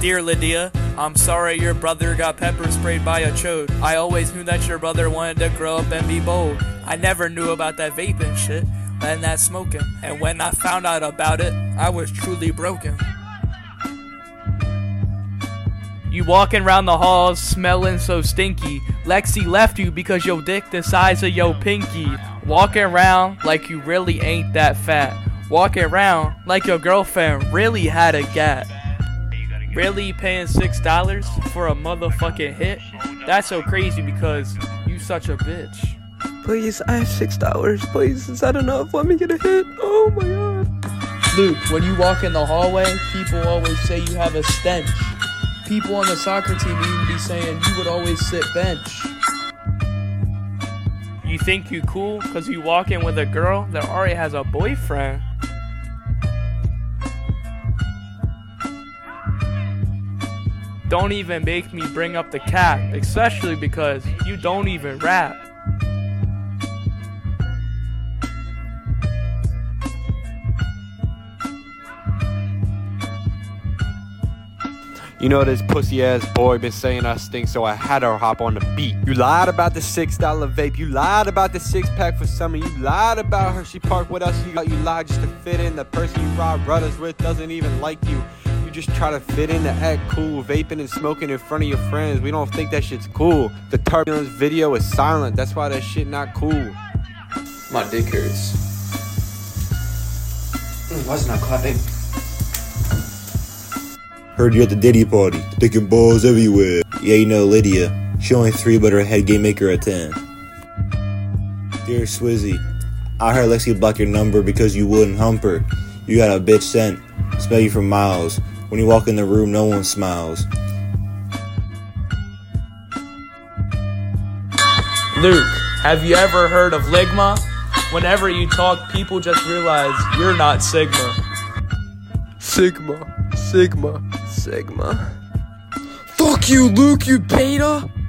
Dear Lydia, I'm sorry your brother got pepper sprayed by a chode. I always knew that your brother wanted to grow up and be bold. I never knew about that vaping shit and that smoking. And when I found out about it, I was truly broken. You walking around the halls smelling so stinky. Lexi left you because your dick the size of your pinky. Walking around like you really ain't that fat. Walking around like your girlfriend really had a gat. Really paying $6 for a motherfucking hit? That's so crazy because you such a bitch. Please, I have $6. Please, is that enough? Let me get a hit. Oh my god. Luke, when you walk in the hallway, people always say you have a stench. People on the soccer team even be saying you would always sit bench. You think you cool because you walk in with a girl that already has a boyfriend. Don't even make me bring up the cat, especially because you don't even rap. You know this pussy ass boy been saying I stink, so I had her hop on the beat. You lied about the $6 vape, you lied about the 6-pack for summer, you lied about her, she parked with us, you lied just to fit in. The person you ride brothers with doesn't even like you. You just try to fit in to act cool, vaping and smoking in front of your friends. We don't think that shit's cool. The turbulence video is silent, that's why that shit not cool. My dick hurts. Why is it not clapping? Heard you at the Diddy party, dick and balls everywhere. Yeah, you know Lydia, she only 3 but her head game maker a 10. Dear Swizzy, I heard Lexi block your number because you wouldn't hump her. You got a bitch scent, smell you from miles. When you walk in the room, no one smiles. Luke, have you ever heard of Ligma? Whenever you talk, people just realize you're not Sigma. Sigma. Fuck you, Luke, you beta.